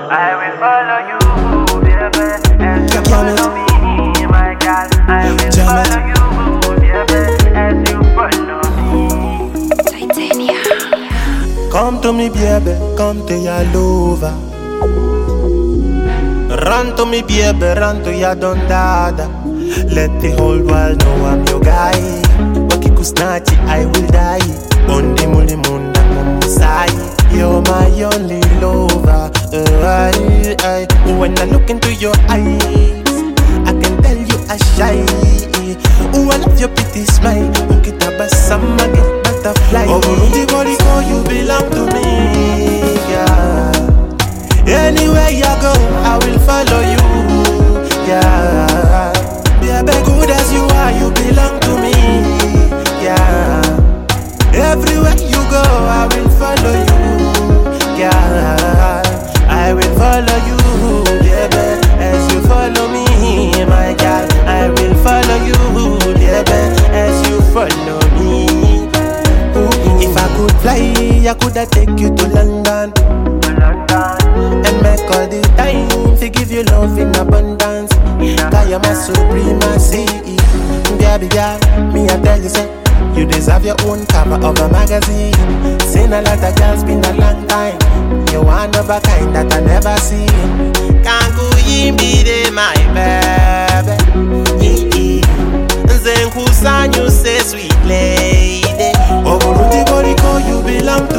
I will follow you, baby. As you follow me, my girl. I will follow you, baby. As you follow me. Titania. Come to me, baby. Come to your lover. Run to me, baby. Run to your don dada. Let the whole world know I'm your guy. Wakikusnachi, I will die. Bondi muli munda mumusai. You're my only lover. When I look into your eyes, I can tell you are shy. Oh, I love your pretty smile. Ukitabasama get butterfly. Oh, the body for you belong to me. Yeah. Anywhere you go, I will follow you. Yeah. Baby, good as you are, you belong to me. Yeah. Everywhere you go, I will follow you. Yeah. I will follow you, baby, as you follow me, my girl. I will follow you, baby, as you follow me. If I could fly, I coulda take you to London. And make all the time to give you love in abundance. Cause you're my supremacy. Baby girl, me I tell you so, you deserve your own cover of a magazine. Seen a lot of girls, been a long time. You one of a kind that I never see. Can't go in be the my baby. Zen kusanyu say sweet lady. Oh, Burundi Boriko, you belong